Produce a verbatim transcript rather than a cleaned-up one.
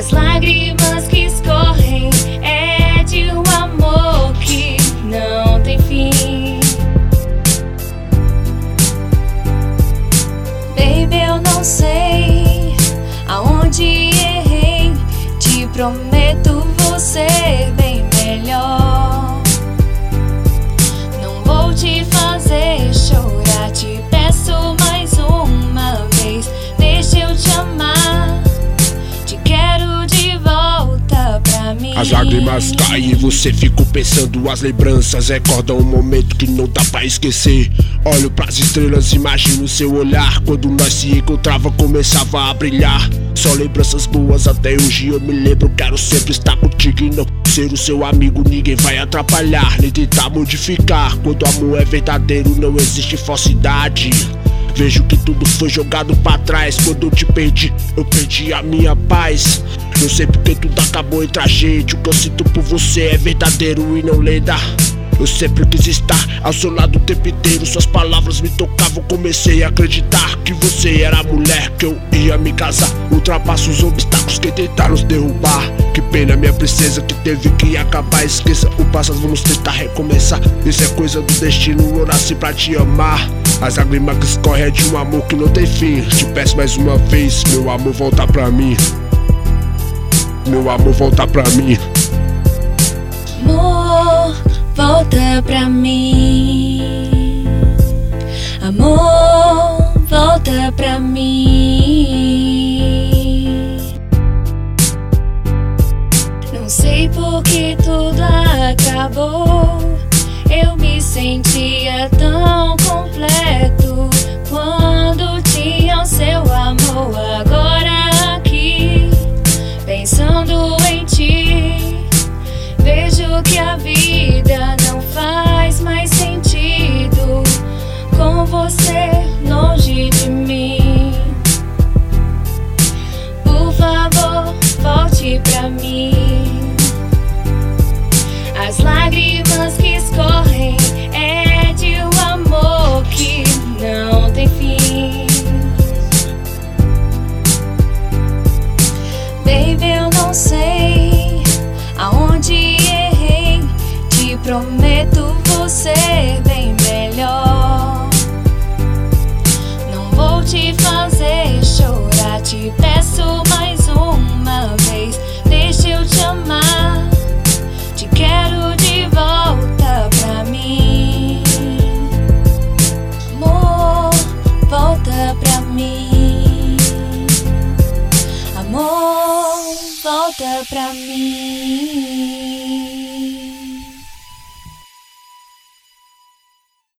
As lágrimas que escorrem é de um amor que não tem fim. Baby, eu não sei aonde errei, te prometo você bem melhor. Não vou te fazer chorar, te peço mais uma vez, deixa eu te amar, te quero de volta pra mim. As lágrimas caem e você fica pensando, as lembranças recordam um momento que não dá pra esquecer. Olho pras estrelas, imagino seu olhar, quando nós se encontrava começava a brilhar. Só lembranças boas, até hoje eu me lembro, quero sempre estar contigo e não ser o seu amigo. Ninguém vai atrapalhar, nem tentar modificar. Quando o amor é verdadeiro não existe falsidade. Vejo que tudo foi jogado pra trás. Quando eu te perdi, eu perdi a minha paz. Não sei porque tudo acabou entre a gente. O que eu sinto por você é verdadeiro e não lenda. Eu sempre quis estar ao seu lado o tempo inteiro. Suas palavras me tocavam, comecei a acreditar que você era a mulher que eu ia me casar. Ultrapassa os obstáculos que tentaram nos derrubar. Que pena, minha princesa, que teve que acabar. Esqueça o passado, vamos tentar recomeçar. Isso é coisa do destino, eu nasci pra te amar. As lágrimas que escorrem é de um amor que não tem fim. Te peço mais uma vez, meu amor, volta pra mim. Meu amor, volta pra mim. Amor, volta pra mim. Amor, volta pra mim. Não sei por que tudo acabou. Eu me sentia tão completo quando tinha o seu amor. Agora aqui, pensando em ti, vejo que a vida não faz mais sentido com você longe de mim. Por favor, volte pra mim. As lágrimas que escorrem é de um amor que não tem fim. Baby, eu não sei aonde errei, te prometo você bem melhor. Não vou te fazer chorar, te peço mais uma vez, deixa eu te amar, te quero de volta pra mim. Amor, volta pra mim. Amor, volta pra mim.